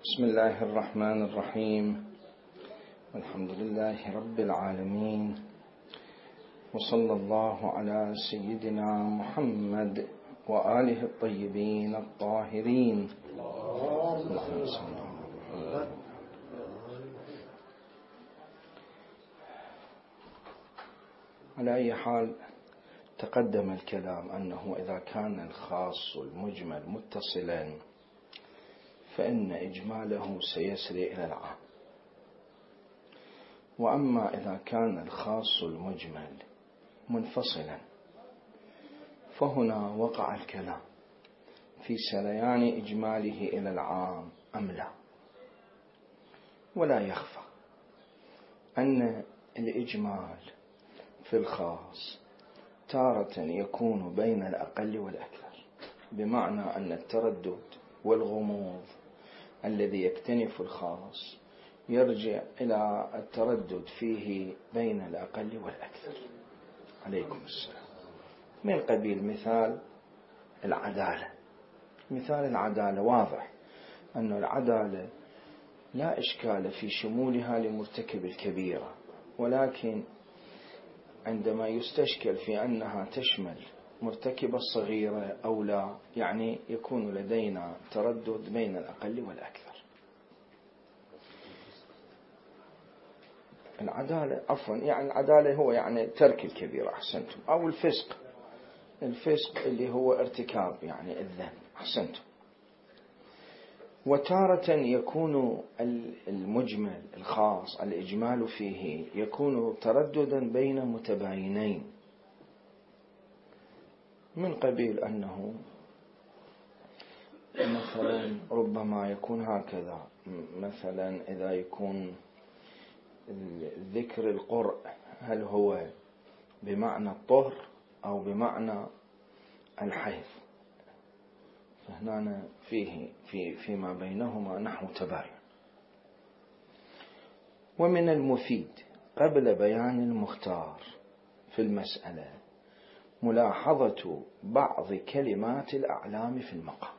بسم الله الرحمن الرحيم. الحمد لله رب العالمين، وصلى الله على سيدنا محمد وآله الطيبين الطاهرين. على أي حال، تقدم الكلام أنه إذا كان الخاص المجمل متصلا فإن إجماله سيسري إلى العام، وأما إذا كان الخاص المجمل منفصلا فهنا وقع الكلام في سريان إجماله إلى العام أم لا. ولا يخفى أن الإجمال في الخاص تارة يكون بين الأقل والأكثر، بمعنى أن التردد والغموض الذي يكتنف الخاص يرجع إلى التردد فيه بين الأقل والأكثر. عليكم السلام. من قبيل مثال العدالة. مثال العدالة واضح أن العدالة لا إشكال في شمولها لمرتكب الكبيرة، ولكن عندما يستشكل في أنها تشمل مرتكب الصغيرة أو لا، يعني يكون لدينا تردد بين الأقل والأكثر. العدالة يعني العدالة هو يعني ترك الكبيرة، أحسنتم، أو الفسق اللي هو ارتكاب يعني الذنب، أحسنتم. وتارة يكون المجمل الخاص الإجمال فيه يكون ترددا بين متباينين، من قبيل أنه مثلا ربما يكون هكذا، مثلا إذا يكون ذكر القرء هل هو بمعنى الطهر أو بمعنى الحيض، فهنا فيما بينهما نحو تباين. ومن المفيد قبل بيان المختار في المسألة ملاحظة بعض كلمات الأعلام في المقام.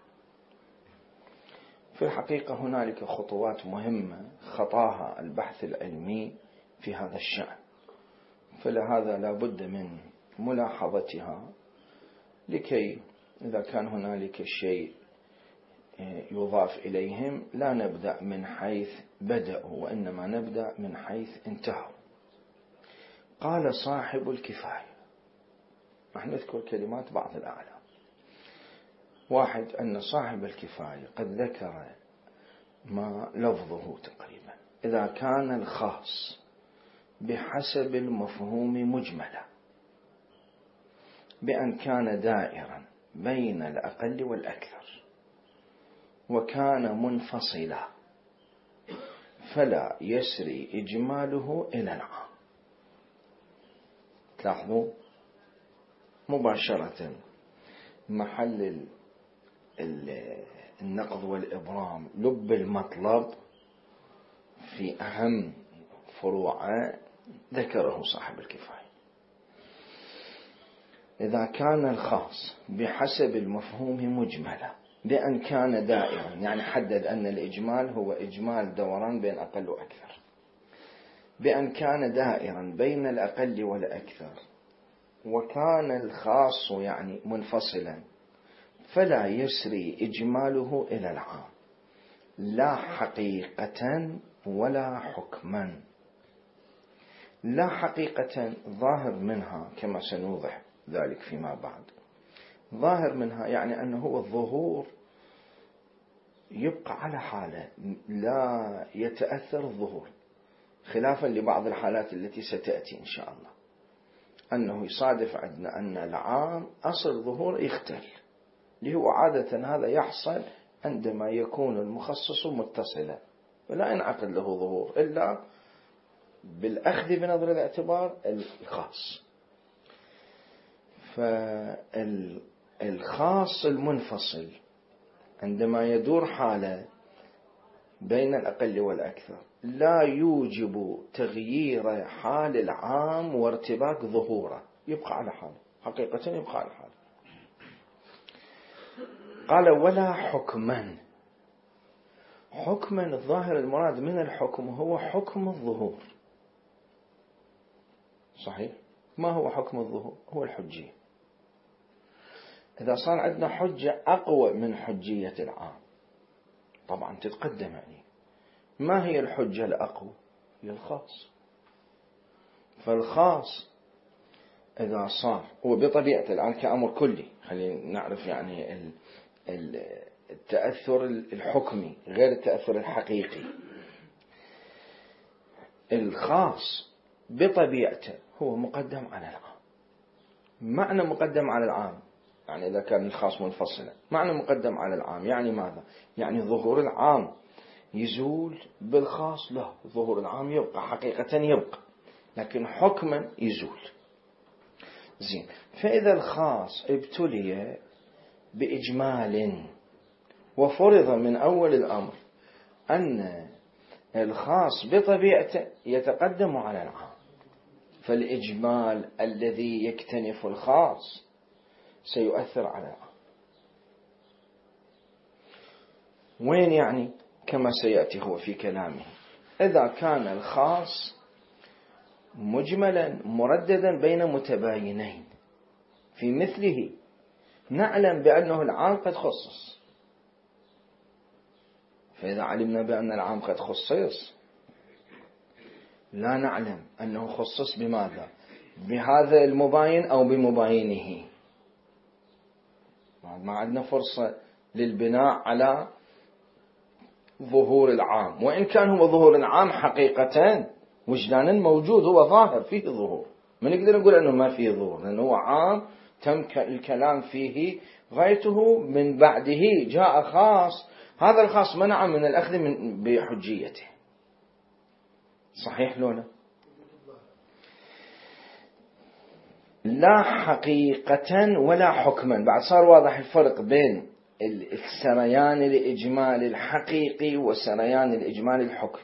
في الحقيقة هنالك خطوات مهمة خطاها البحث العلمي في هذا الشأن، فلهذا لا بد من ملاحظتها لكي إذا كان هنالك شيء يضاف إليهم لا نبدأ من حيث بدأوا، وإنما نبدأ من حيث انتهوا. قال صاحب الكفاية، نحن نذكر كلمات بعض الأعلام. واحد، أن صاحب الكفاية قد ذكر ما لفظه تقريبا: إذا كان الخاص بحسب المفهوم مجملا بأن كان دائرا بين الأقل والأكثر وكان منفصلا فلا يسري إجماله إلى العام. تلاحظوا مباشرة محل النقض والإبرام، لب المطلب في أهم فروعه ذكره صاحب الكفاية. إذا كان الخاص بحسب المفهوم مجملا بأن كان دائرا، يعني حدد أن الإجمال هو إجمال دوران بين أقل وأكثر، بأن كان دائرا بين الأقل والأكثر وكان الخاص يعني منفصلا فلا يسري إجماله إلى العام، لا حقيقة ولا حكما. لا حقيقة ظاهر منها كما سنوضح ذلك فيما بعد، ظاهر منها يعني أنه هو الظهور يبقى على حاله لا يتأثر الظهور، خلافا لبعض الحالات التي ستأتي إن شاء الله، أنه يصادف عندنا أن العام أصل ظهور يختل، اللي هو عادة هذا يحصل عندما يكون المخصص متصلا ولا ينعقد له ظهور إلا بالأخذ بنظر الاعتبار الخاص. فالخاص المنفصل عندما يدور حالة بين الأقل والأكثر لا يوجب تغيير حال العام وارتباك ظهوره، يبقى على حاله، حقيقة يبقى على حاله. قال ولا حكما، حكما الظاهر المراد من الحكم هو حكم الظهور. صحيح؟ ما هو حكم الظهور؟ هو الحجية. إذا صار عندنا حجة أقوى من حجية العام طبعا تتقدم يعني. ما هي الحجة الأقوى؟ هي الخاص. فالخاص إذا صار وبطبيعة الآن كأمر كلي، خلينا نعرف يعني التأثر الحكمي غير التأثر الحقيقي. الخاص بطبيعته هو مقدم على العام. معنى مقدم على العام يعني إذا كان الخاص منفصلا، معنى مقدم على العام يعني ماذا؟ يعني ظهور العام يزول بالخاص، لا، ظهور العام يبقى حقيقة يبقى، لكن حكما يزول. زين، فإذا الخاص ابتلي بإجمال وفرض من أول الأمر أن الخاص بطبيعته يتقدم على العام، فالإجمال الذي يكتنف الخاص سيؤثر على العام. وين يعني؟ كما سيأتي هو في كلامه، إذا كان الخاص مجملا مرددا بين متباينين، في مثله نعلم بأنه العام قد خصص. فإذا علمنا بأن العام قد خصص لا نعلم أنه خصص بماذا؟ بهذا المباين أو بمباينه. ما عندنا فرصة للبناء على ظهور العام، وإن كان هو ظهور العام حقيقة وجدانا موجود، هو ظاهر فيه ظهور، ما نقدر نقول أنه ما فيه ظهور، لأنه هو عام تم الكلام فيه غايته، من بعده جاء خاص، هذا الخاص منع من الأخذ بحجيته. صحيح لولا؟ لا حقيقة ولا حكما. بعد صار واضح الفرق بين السريان الإجمالي الحقيقي وسريان الإجمالي الحكم.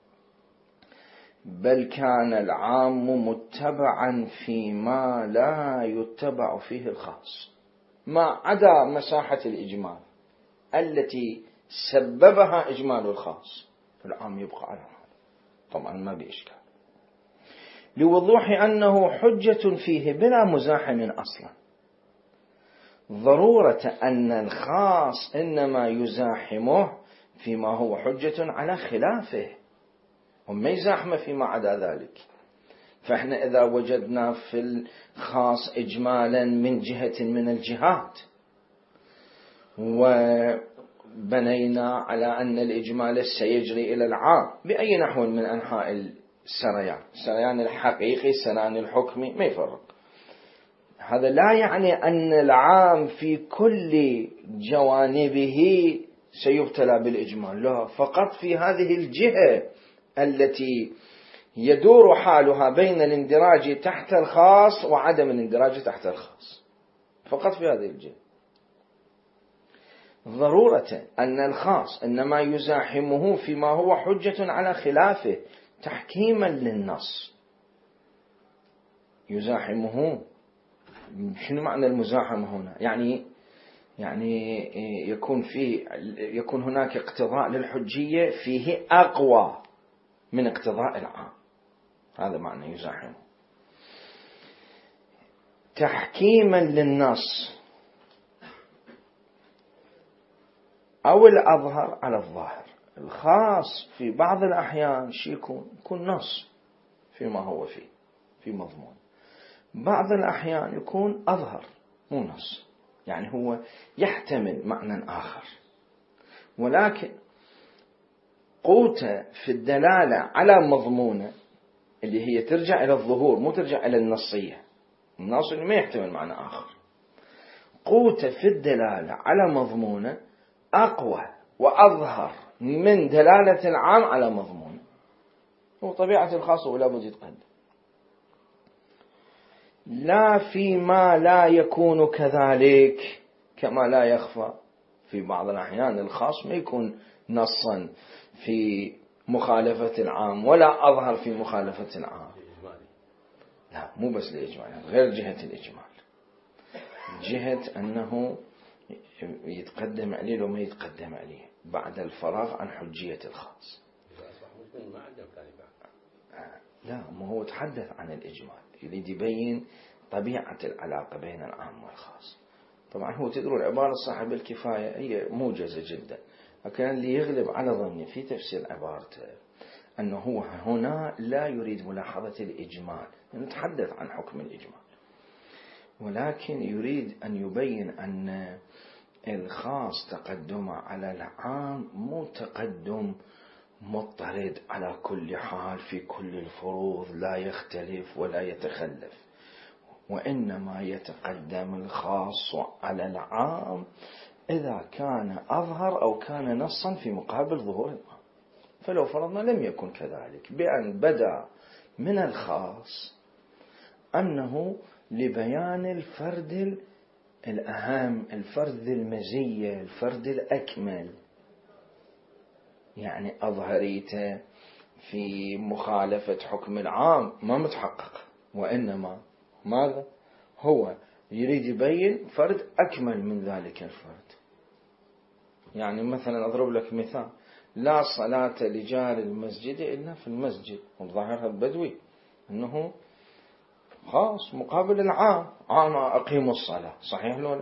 بل كان العام متبعا فيما لا يتبع فيه الخاص، ما عدا مساحة الإجمال التي سببها إجمال الخاص، فالعام يبقى على هذا طبعا ما بإشكال، لوضوح أنه حجة فيه بلا مزاحم أصلا. ضرورة أن الخاص إنما يزاحمه فيما هو حجة على خلافه، وما يزاحمه فيما عدا ذلك. فإحنا إذا وجدنا في الخاص إجمالا من جهة من الجهات وبنينا على أن الإجمال سيجري إلى العام بأي نحو من أنحاء السريان الحقيقي السريان الحكمي ما يفرق، هذا لا يعني أن العام في كل جوانبه سيبتلى بالإجمال، لا، فقط في هذه الجهة التي يدور حالها بين الاندراج تحت الخاص وعدم الاندراج تحت الخاص، فقط في هذه الجهة. ضرورة أن الخاص إنما يزاحمه فيما هو حجة على خلافه تحكيما للنص. يزاحمه، شنو معنى المزاحمة هنا؟ يعني يكون هناك اقتضاء للحجية فيه أقوى من اقتضاء العام، هذا معنى يزاحمه. تحكيما للنص أو الأظهر على الظاهر. الخاص في بعض الأحيان يكون نص فيما هو فيه في مضمون، بعض الأحيان يكون أظهر مو نص، يعني هو يحتمل معنى آخر، ولكن قوته في الدلالة على مضمونه اللي هي ترجع إلى الظهور مو ترجع إلى النصية. النص اللي ما يحتمل معنى آخر، قوته في الدلالة على مضمونه أقوى وأظهر من دلالة العام على مضمونه، وطبيعة الخاص ولا بد يتقدم. لا فيما لا يكون كذلك، كما لا يخفى في بعض الأحيان الخاص ما يكون نصا في مخالفة العام ولا أظهر في مخالفة العام، لا مو بس الإجمال، غير جهة الإجمال، جهة أنه يتقدم عليه وما يتقدم عليه، بعد الفراغ عن حجية الخاص. لا، ما هو تحدث عن الإجمال، يريد يبين طبيعة العلاقة بين العام والخاص. طبعا هو تدرون عبارة صاحب الكفاية هي موجزة جدا، لكن اللي يغلب على ظني في تفسير عبارته أنه هو هنا لا يريد ملاحظة الإجمال، نتحدث عن حكم الإجمال، ولكن يريد أن يبين أن الخاص تقدم على العام مو تقدم مضطرد على كل حال في كل الفروض، لا يختلف ولا يتخلف، وإنما يتقدم الخاص على العام إذا كان أظهر أو كان نصا في مقابل ظهور العام. فلو فرضنا لم يكن كذلك، بأن بدأ من الخاص أنه لبيان الفرد الأهم، الفرد المزية، الفرد الأكمل، يعني أظهريته في مخالفة حكم العام ما متحقق، وإنما ماذا هو يريد يبين فرد أكمل من ذلك الفرد. يعني مثلا أضرب لك مثال: لا صلاة لجار المسجد إلا في المسجد، وظاهرها البدوي أنه خاص مقابل العام، عام أقيموا الصلاة، صحيح لولا؟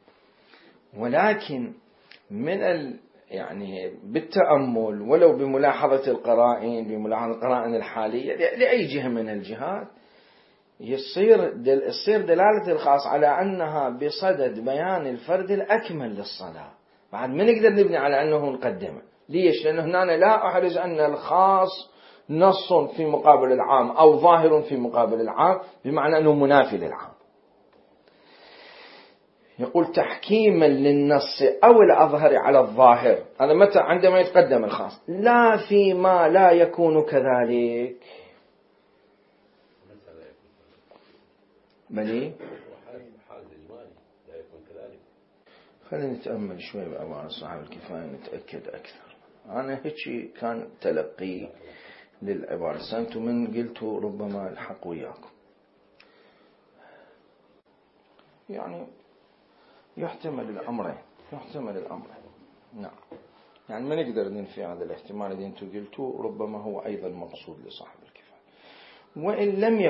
ولكن من يعني بالتأمل ولو بملاحظة القرائن، بملاحظة القرائن الحالية لأي جهة من الجهات، يصير دلالة الخاص على أنها بصدد بيان الفرد الأكمل للصلاة. بعد ما نقدر نبني على أنه نقدمه. ليش؟ لأنه هنا لا أحرز أن الخاص نص في مقابل العام أو ظاهر في مقابل العام، بمعنى أنه منافي للعام. يقول تحكيما للنص أو الأظهر على الظاهر، هذا متى؟ عندما يتقدم الخاص، لا فيما لا يكون كذلك. بلي خلينا نتأمل شوي بأمانة صاحب الكفاية نتأكد أكثر. أنا هيك كان تلقي للعبارة، سنت من قلت ربما الحق وياكم، يعني يحتمل الأمرين، نعم، يعني ما نقدر ننفي هذا الاحتمال الذي أنتم قلتوا، ربما هو أيضا مقصود لصاحب الكفاية. وإن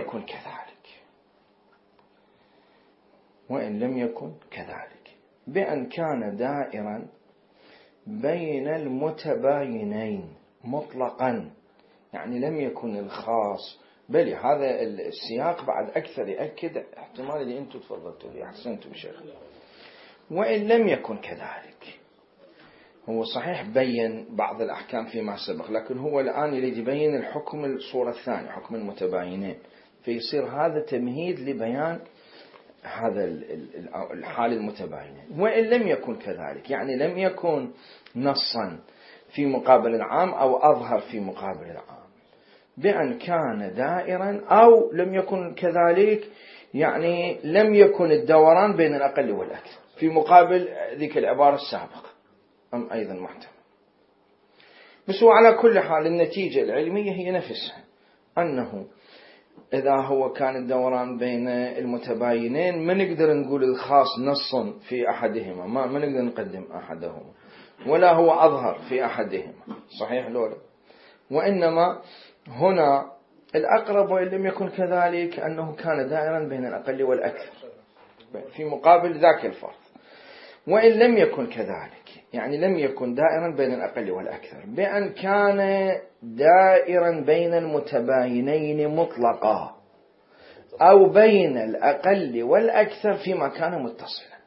لم يكن كذلك بأن كان دائرا بين المتباينين مطلقا، يعني لم يكن الخاص، بل هذا السياق بعد أكثر يأكد احتمال اللي أنتم تفضلتوا لي، أحسنتم شيخ. وإن لم يكن كذلك، هو صحيح بين بعض الأحكام فيما سبق، لكن هو الآن يريد يبين الحكم الصورة الثانية، حكم المتباينين، فيصير هذا تمهيد لبيان هذا الحال المتباينة. وإن لم يكن كذلك، يعني لم يكن نصا في مقابل العام أو أظهر في مقابل العام، بأن كان دائرا، أو لم يكن كذلك يعني لم يكن الدوران بين الأقل والأكثر في مقابل ذيك العبارة السابقة، أم أيضا محتمل. بس هو على كل حال النتيجة العلمية هي نفسها، أنه إذا هو كان الدوران بين المتباينين ما نقدر نقول الخاص نص في أحدهما، ما نقدر نقدم أحدهما، ولا هو أظهر في أحدهما، صحيح لولا؟ وإنما هنا الأقرب وإن لم يكن كذلك أنه كان دائرا بين الأقل والأكثر في مقابل ذاك الفرض. وإن لم يكن كذلك، يعني لم يكن دائرا بين الأقل والأكثر، بأن كان دائرا بين المتباينين مطلقا، أو بين الأقل والأكثر فيما كان متصلا،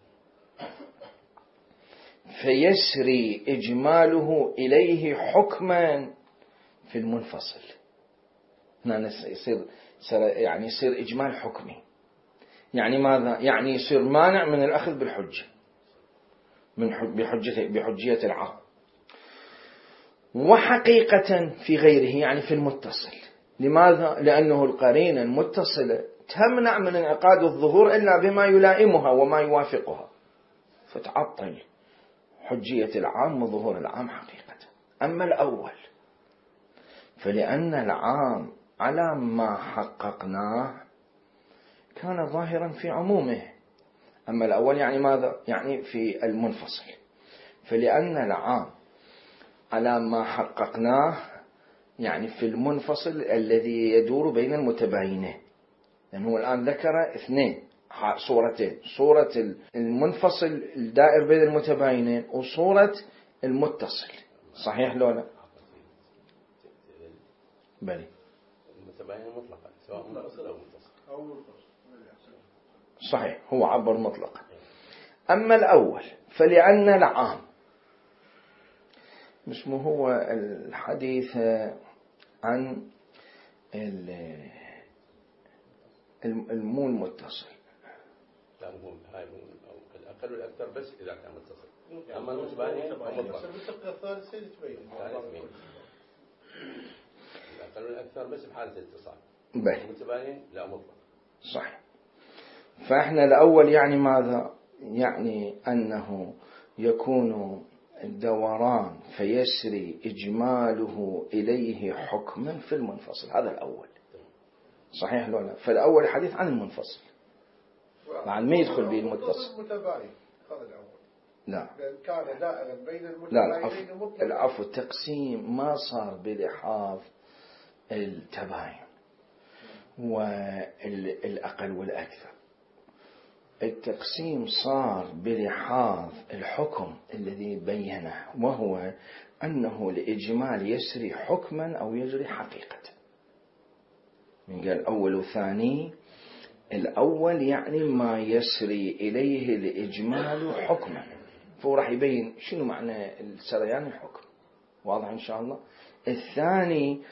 فيسري إجماله إليه حكما في المنفصل. هنا يصير إجمال حكمي، يعني ماذا؟ يعني يصير مانع من الأخذ بالحجة، بحجية العام، وحقيقة في غيره، يعني في المتصل. لماذا؟ لأنه القرينة المتصلة تمنع من انعقاد الظهور إلا بما يلائمها وما يوافقها، فتعطل حجية العام وظهور العام حقيقة. أما الأول فلأن العام على ما حققناه كان ظاهرا في عمومه، أما الأول يعني ماذا؟ يعني في المنفصل. فلأن العام على ما حققناه يعني في المنفصل الذي يدور بين المتباينين، لأنه هو الآن ذكر اثنين صورتين، صورة المنفصل الدائر بين المتباينين وصورة المتصل. صحيح لو لا؟ بلي المتباين مطلقا سواء منفصل أو متصل. صحيح، هو عبر مطلقا. أما الأول فلأن العام، مش هو الحديث عن المو المتصل، لا مو هاي الأقل والأكثر بس إذا كان متصل، أما المتباين مطلق الثالث يتبين الأقل والأكثر بس بحالة الاتصال، المتباين لا مطلق. صحيح. فإحنا الأول يعني ماذا؟ يعني أنه يكون الدوران فيسري إجماله إليه حكما في المنفصل، هذا الأول. صحيح لو لا؟ فالأول حديث عن المنفصل، بعد ما يدخل به المتصل. لا كان دائرا بين المتباينين العفو، التقسيم ما صار بلحاظ التباين والأقل والأكثر، التقسيم صار بلحاظ الحكم الذي بينه، وهو أنه الإجمال يسري حكما أو يجري حقيقة. من قال أول وثاني، الأول يعني ما يسري إليه الإجمال حكما، فهو راح يبين شنو معنى السريان الحكم، واضح إن شاء الله. الثاني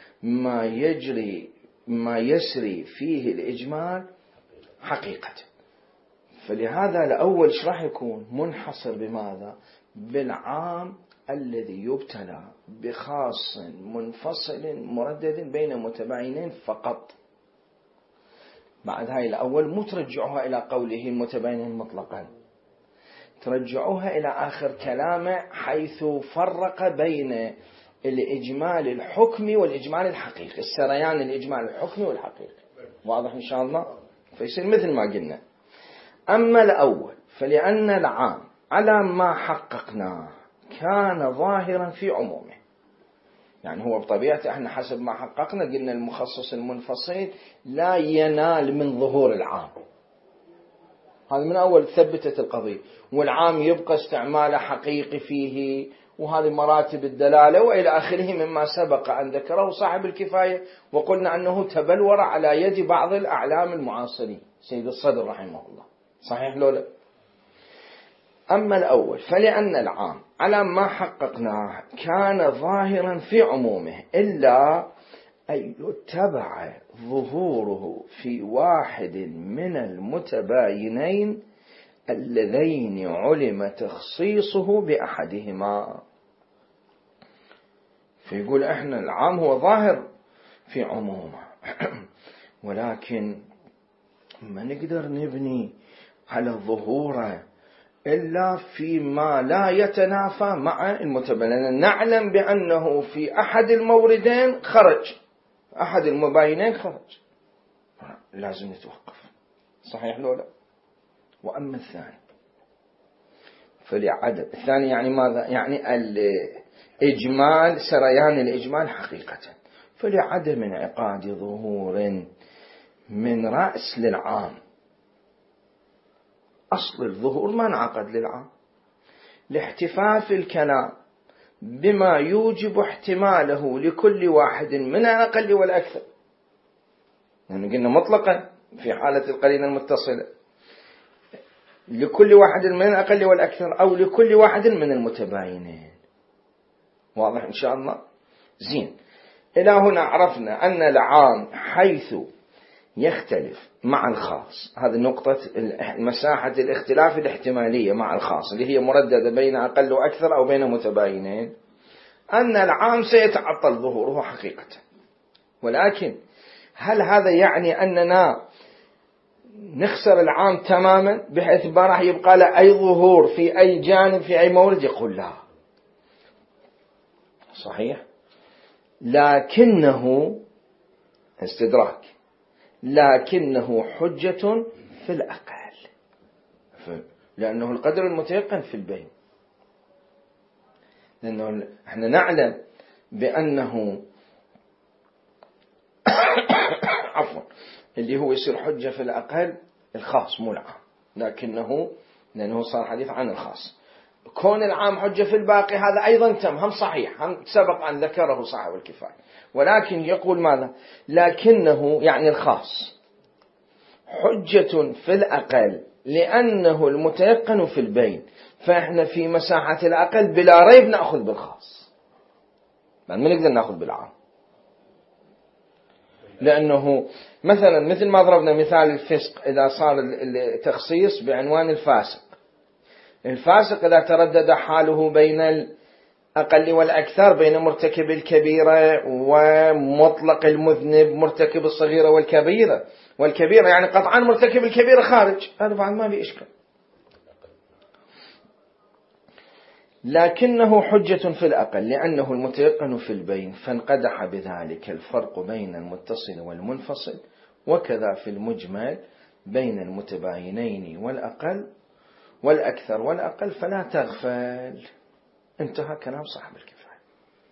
ما يسري فيه الإجمال حقيقة. فلهذا الأول ايش راح يكون؟ منحصر بماذا؟ بالعام الذي يبتلى بخاص منفصل مردد بين متباينين فقط. بعد هاي الأول مو ترجعوها إلى قوله متباينين مطلقا، ترجعوها إلى آخر كلامه حيث فرق بين الإجمال الحكمي والإجمال الحقيقي، السريان الإجمال الحكمي والحقيقي، واضح إن شاء الله؟ فيصير مثل ما قلنا. أما الأول فلأن العام على ما حققناه كان ظاهرا في عمومه، يعني هو بطبيعته احنا حسب ما حققنا قلنا المخصص المنفصل لا ينال من ظهور العام، هذا من أول ثبتت القضية، والعام يبقى استعماله حقيقي فيه، وهذه مراتب الدلالة وإلى آخره مما سبق أن ذكره صاحب الكفاية، وقلنا أنه تبلور على يد بعض الأعلام المعاصرين سيد الصدر رحمه الله. صحيح لولا؟ أما الأول فلأن العام على ما حققناه كان ظاهرا في عمومه إلا أن يتبع ظهوره في واحد من المتباينين اللذين علم تخصيصه بأحدهما. فيقول احنا العام هو ظاهر في عمومه، ولكن ما نقدر نبني على ظهوره إلا فيما لا يتنافى مع المتباينين. نعلم بأنه في أحد الموردين خرج، أحد المباينين خرج، لازم نتوقف. صحيح لو لا؟ وأما الثاني فلعدم الثاني يعني ماذا؟ يعني الإجمال، سريان الإجمال حقيقة، فلعدم انعقاد ظهور من رأس للعام. أصل الظهور ما انعقد للعام، لاحتفاف الكلام بما يوجب احتماله لكل واحد من الأقل والأكثر، يعني قلنا مطلقا في حالة القرينة المتصلة لكل واحد من الأقل والأكثر أو لكل واحد من المتباينين. واضح إن شاء الله؟ زين، إلى هنا عرفنا أن العام حيث يختلف مع الخاص، هذه نقطة مساحة الاختلاف الاحتمالية مع الخاص اللي هي مرددة بين أقل وأكثر أو بين متباينين، أن العام سيتعطل ظهوره حقيقة. ولكن هل هذا يعني أننا نخسر العام تماما بحيث ما راح يبقى له أي ظهور في أي جانب في أي مورد؟ يقول لا، صحيح، لكنه استدراك، لكنه حجة في الأقل، لأنه القدر المتيقن في البين. لأنه احنا نعلم بأنه عفوا اللي هو يصير حجة في الأقل الخاص مو العام، لأنه صار حديث عن الخاص. كون العام حجة في الباقي هذا أيضا تم، هم صحيح، هم سبق أن ذكره صاحب الكفاية، ولكن يقول ماذا؟ لكنه يعني الخاص حجة في الأقل لأنه المتيقن في البين، فإحنا في مساحة الأقل بلا ريب نأخذ بالخاص، ما نقدر نأخذ بالعام. لأنه مثلا مثل ما ضربنا مثال الفسق، إذا صار التخصيص بعنوان الفاسق إذا تردد حاله بين الأقل والأكثر، بين مرتكب الكبيرة ومطلق المذنب مرتكب الصغيرة والكبيرة يعني قطعا مرتكب الكبيرة خارج، هذا بعد ما في إشكال. لكنه حجة في الأقل لأنه المتيقن في البين، فانقدح بذلك الفرق بين المتصل والمنفصل، وكذا في المجمل بين المتباينين والأكثر والأقل، فلا تغفل. انتهى كلام صاحب الكفاية.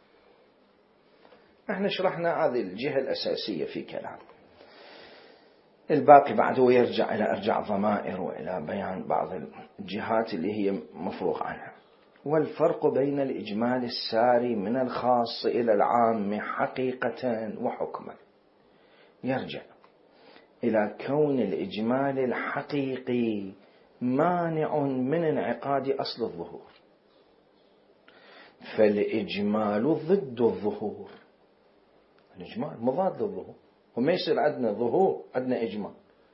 احنا شرحنا هذه الجهة الأساسية في كلام، الباقي بعده يرجع إلى أرجع ضمائر وإلى بيان بعض الجهات اللي هي مفروغ عنها. والفرق بين الإجمال الساري من الخاص إلى العام حقيقة وحكما يرجع إلى كون الإجمال الحقيقي مانع من انعقاد أصل الظهور، فالإجمال ضد الظهور، الإجمال مضاد للظهور، وما يصير عندنا ظهور عندنا إجمال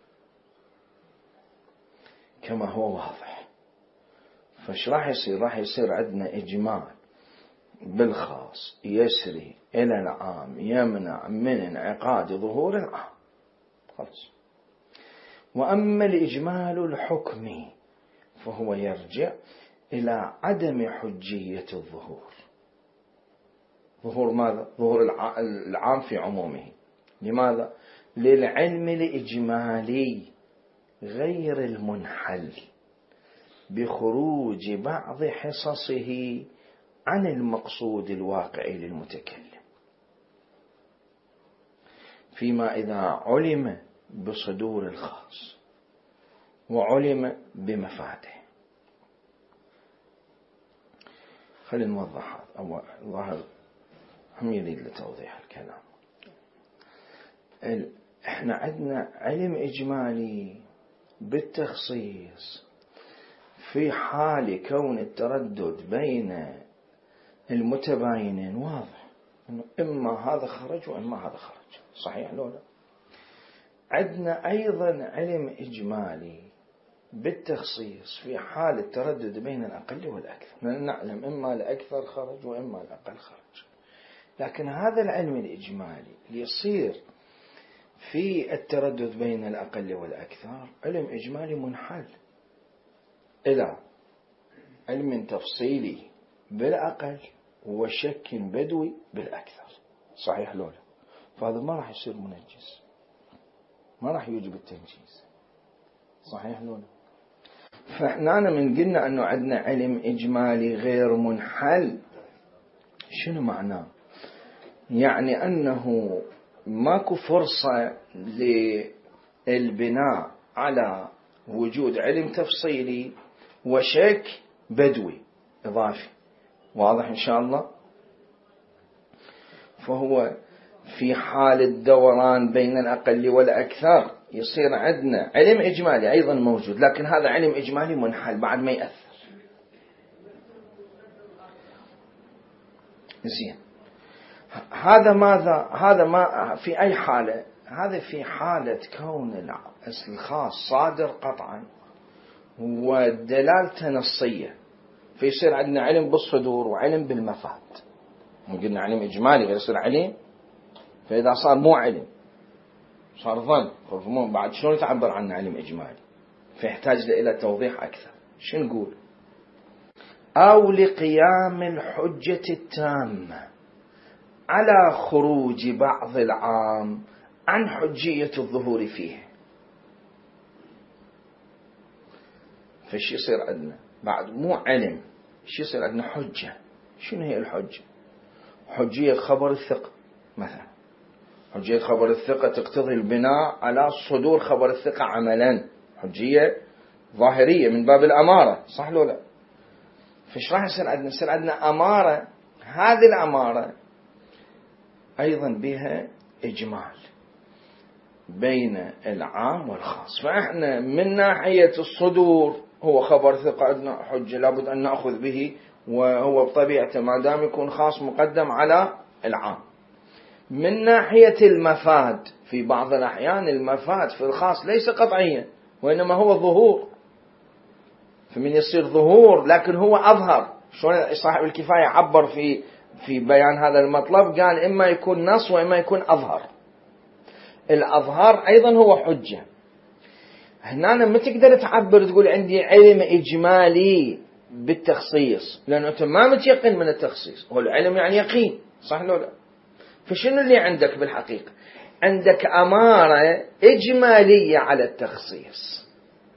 كما هو واضح. فش راح يصير عندنا إجمال بالخاص يسري إلى العام يمنع من انعقاد ظهور العام خلاص. وأما الإجمال الحكمي فهو يرجع إلى عدم حجية الظهور. ظهور ماذا؟ ظهور العام في عمومه. لماذا؟ للعلم الإجمالي غير المنحل بخروج بعض حصصه عن المقصود الواقعي للمتكلم، فيما إذا علم بصدور الخاص وعلم بمفاده. خلينا نوضح هذا، أو ظهر هم يريد لتوضيح الكلام. احنا عندنا علم إجمالي بالتخصيص في حال كون التردد بين المتباينين واضح، إنه إما هذا خرج وإما هذا خرج، صحيح لو لا؟ عندنا أيضا علم إجمالي بالتخصيص في حال التردد بين الأقل والأكثر، نعلم إما الأكثر خرج وإما الأقل خرج. لكن هذا العلم الإجمالي يصير في التردد بين الأقل والأكثر علم إجمالي منحل إلى علم تفصيلي بالأقل وشك بدوي بالأكثر، صحيح لولا؟ فهذا ما راح يصير منجز، ما راح يوجب التنجيز، صحيح لولا؟ فإحنا من قلنا أنه عندنا علم إجمالي غير منحل، شنو معناه؟ يعني أنه ماكو فرصة للبناء على وجود علم تفصيلي وشك بدوي إضافي، واضح إن شاء الله؟ فهو في حال الدوران بين الأقل والأكثر يصير عندنا علم إجمالي أيضا موجود، لكن هذا علم إجمالي منحل بعد ما يأثر. زين، هذا ماذا؟ هذا ما في أي حالة؟ هذا في حالة كون الخاص صادر قطعا ودلالته نصية، فيصير عندنا علم بالصدور وعلم بالمفاد. قلنا علم إجمالي يصير علم، فإذا صار مو علم صار ظن، بعد شلون تعبر عنه علم إجمالي؟ فيحتاج إلى توضيح أكثر. شو نقول؟ أو لقيام الحجة التامة على خروج بعض العام عن حجية الظهور فيه. فش يصير عندنا بعد مو علم، شو يصير عندنا؟ حجة. شنو هي الحجة؟ حجية خبر الثقة مثلا، حجية خبر الثقة تقتضي البناء على صدور خبر الثقة عملا، حجية ظاهرية من باب الأمارة، صح لو لا؟ فايش راح يصير عندنا؟ يصير عندنا أمارة، هذه الأمارة أيضا بها إجمال بين العام والخاص. فإحنا من ناحية الصدور هو خبر ثقة عندنا حجة لابد أن نأخذ به، وهو بطبيعته ما دام يكون خاص مقدم على العام. من ناحية المفاد في بعض الأحيان المفاد في الخاص ليس قطعيا وإنما هو ظهور، فمن يصير ظهور لكن هو أظهر. شلون صاحب الكفاية عبر في بيان هذا المطلب، قال إما يكون نص وإما يكون أظهر. الأظهر أيضا هو حجة. هنا ما تقدر تعبر تقول عندي علم إجمالي بالتخصيص، لأنه أنت ما متيقن من التخصيص، هو العلم يعني يقين، صح لو لا؟ فشنو اللي عندك بالحقيقة؟ عندك أمارة إجمالية على التخصيص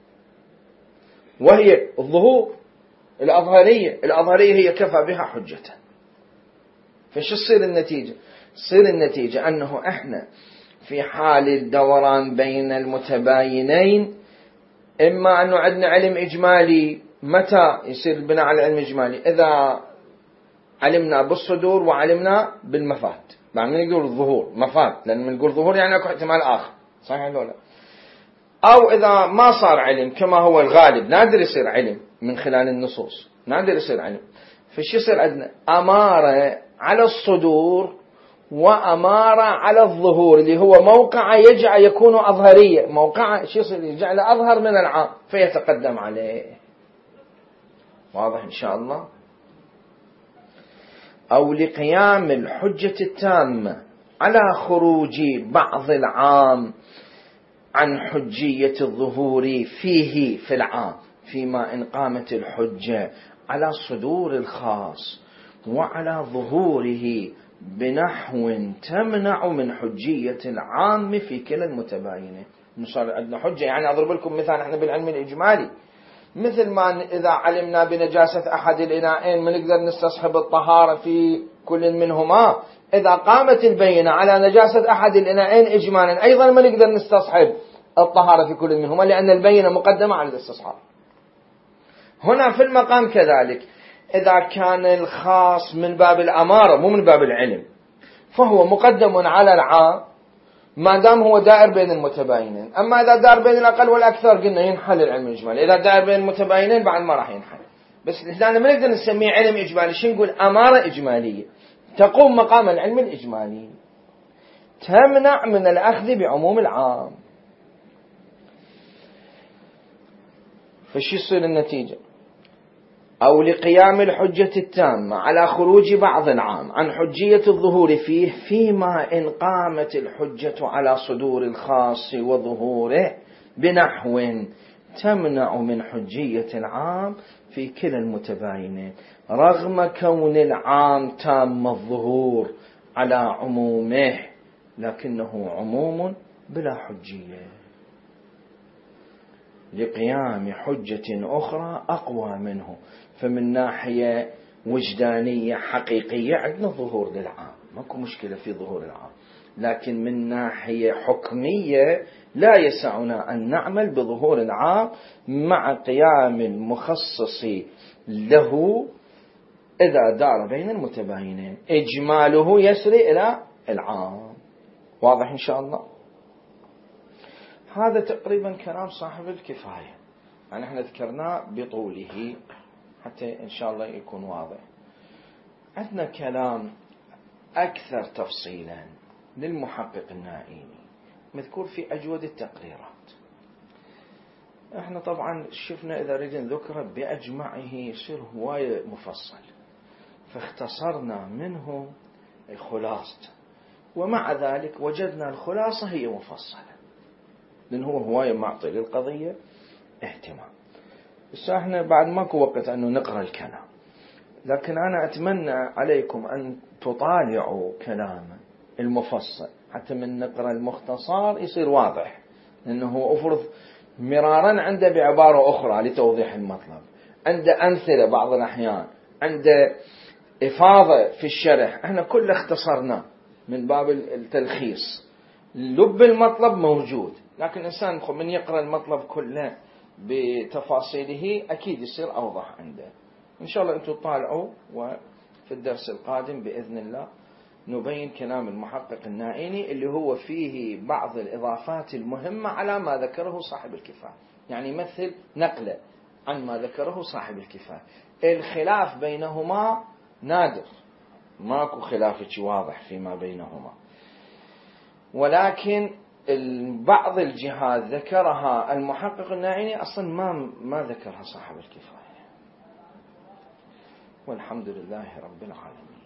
وهي الظهور الأظهرية. الأظهرية هي كفى بها حجة. فش تصير النتيجة؟ تصير النتيجة أنه إحنا في حال الدوران بين المتباينين إما أنه عندنا علم إجمالي. متى يصير البناء على العلم الإجمالي؟ إذا علمنا بالصدور وعلمنا بالمفاد. بعدين نقول الظهور مفاد، لأن نقول ظهور يعني أكو احتمال آخر، صحيح ولا لا؟ أو إذا ما صار علم كما هو الغالب، نادر يصير علم من خلال النصوص، نادر يصير علم. فش يصير عندنا؟ أمارة على الصدور وأمارة على الظهور، اللي هو موقع يجعل يكون أظهرية، موقع شو يصير؟ يجعل أظهر من العام فيتقدم عليه. واضح إن شاء الله؟ أو لقيام الحجة التامة على خروج بعض العام عن حجية الظهور فيه في العام، فيما إن قامت الحجة على صدور الخاص وعلى ظهوره بنحو تمنع من حجية العام في كلا المتباينين. صار عندنا حجة، يعني أضرب لكم مثال احنا بالعلم الإجمالي، مثل ما إذا علمنا بنجاسة أحد الإناءين ما نقدر نستصحب الطهارة في كل منهما، إذا قامت البينة على نجاسة أحد الإناءين إجمالا أيضا ما نقدر نستصحب الطهارة في كل منهما، لأن البينة مقدمة على الاستصحاب. هنا في المقام كذلك، إذا كان الخاص من باب الأمارة مو من باب العلم فهو مقدم على العام ما دام هو دائر بين المتباينين. أما إذا دائر بين الأقل والأكثر قلنا ينحل العلم الإجمالي، إذا دائر بين المتباينين بعد ما راح ينحل. بس لأننا ما نقدر نسميه علم إجمالي، شو نقول؟ أمارة إجمالية تقوم مقام العلم الإجمالي، تمنع من الأخذ بعموم العام. فشي يصير النتيجة؟ أو لقيام الحجة التامة على خروج بعض العام عن حجية الظهور فيه، فيما إن قامت الحجة على صدور الخاص وظهوره بنحو تمنع من حجية العام في كلا المتباينين، رغم كون العام تام الظهور على عمومه لكنه عموم بلا حجية، لقيام حجة أخرى أقوى منه. فمن ناحية وجدانية حقيقية عندنا ظهور للعام، ماكو مشكلة في ظهور العام، لكن من ناحية حكمية لا يسعنا أن نعمل بظهور العام مع قيام المخصص له إذا دار بين المتباينين، إجماله يسري إلى العام. واضح إن شاء الله؟ هذا تقريبا كلام صاحب الكفاية، يعني احنا ذكرناه بطوله حتى إن شاء الله يكون واضح. عندنا كلام أكثر تفصيلا للمحقق النائيني مذكور في أجود التقريرات. احنا طبعا شفنا إذا ردنا ذكره بأجمعه يصير هواية مفصل، فاختصرنا منه الخلاصة، ومع ذلك وجدنا الخلاصة هي مفصلة لأن هو هواية معطي للقضية اهتمام. بس احنا بعد ماكو وقت أنه نقرأ الكلام، لكن أنا أتمنى عليكم أن تطالعوا كلامه المفصل حتى من نقرأ المختصر يصير واضح، لأنه أفرض مرارا عنده بعبارة أخرى لتوضيح المطلب، عنده أمثلة بعض الأحيان، عنده إفاضة في الشرح احنا كله اختصرناه من باب التلخيص. لب المطلب موجود، لكن الإنسان من يقرأ المطلب كله بتفاصيله أكيد يصير أوضح عنده. إن شاء الله أنتم طالعوا، وفي الدرس القادم بإذن الله نبين كلام المحقق النائيني اللي هو فيه بعض الإضافات المهمة على ما ذكره صاحب الكفاية، يعني مثل نقله عن ما ذكره صاحب الكفاية. الخلاف بينهما نادر، ماكو خلاف واضح فيما بينهما، ولكن بعض الجهات ذكرها المحقق النائيني أصلا ما ذكرها صاحب الكفاية. والحمد لله رب العالمين.